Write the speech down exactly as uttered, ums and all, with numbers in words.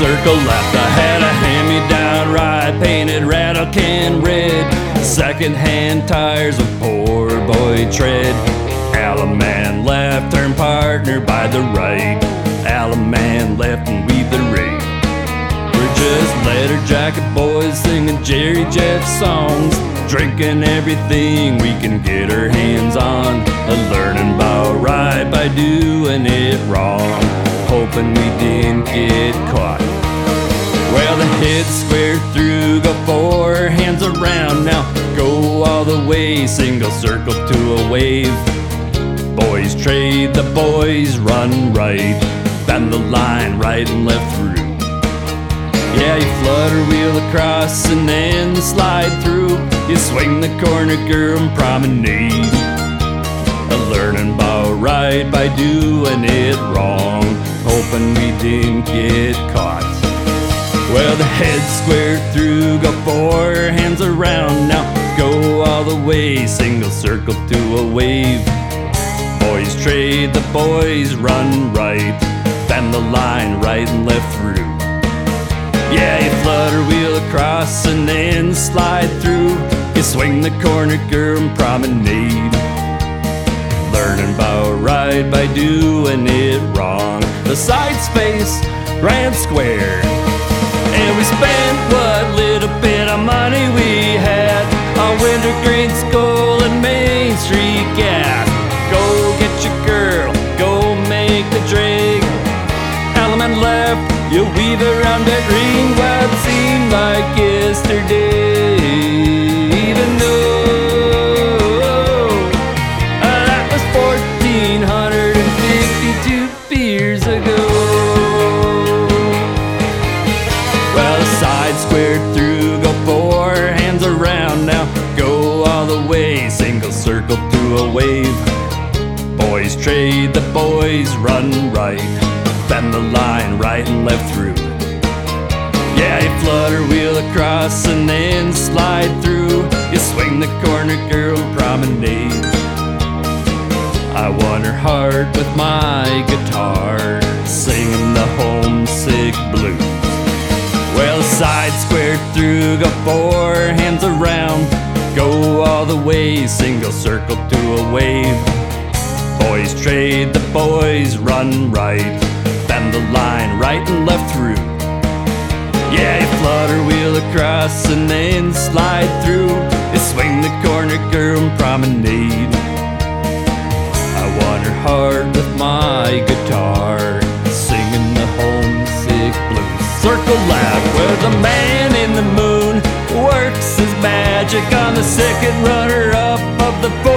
circle left. I had a hand-me-down ride, painted rattle can red, second-hand tires with poor boy tread. Alaman left, turn partner by the right. Alaman left and we the right. We're just leather jacket boys singing Jerry Jeff songs, drinking everything we can get our hands on, learning about right by doing it wrong, hoping we didn't get caught. Well, the head's square through, go four hands around now, go all the way, single circle to a wave. Boys trade, the boys run right, bend the line right and left through. Yeah, you flutter wheel across and then slide through. You swing the corner, girl, and promenade. Learning about right by doing it wrong, hoping we didn't get caught. Well, the head's squared through, go four hands around now, go all the way, single circle to a wave. Boys trade, the boys run right, bend the line right and left through. Yeah, you flutter wheel across and then slide through. You swing the corner, girl, and promenade. Learning about right by doing it wrong. The side space ran square, and we spent what little bit of money we had on wintergreen skull and Main Street gas. Go get your girl, go make the drink. Alaman left, you weave around that ring. Well, it seemed like yesterday, even though uh, that was fourteen fifty-two years ago. Well, the side squared through, go four hands around now, go all the way, single circle to a wave. Boys trade, the boys run right, bend the line right and left through. Yeah, you flutter wheel across and then slide through. You swing the corner, girl, promenade. I won her heart with my guitar, singing the homesick blues. Well, the side squared through, go four hands around, go all the way, single circle to a wave. Boys trade, the boys run right, bend the line right and left through. Yeah, you flutter wheel across and then slide through. You swing the corner, girl, and promenade. I won her heart with my guitar, singing the homesick blues. Circle left where the man in the moon works his magic on the second runner-up of the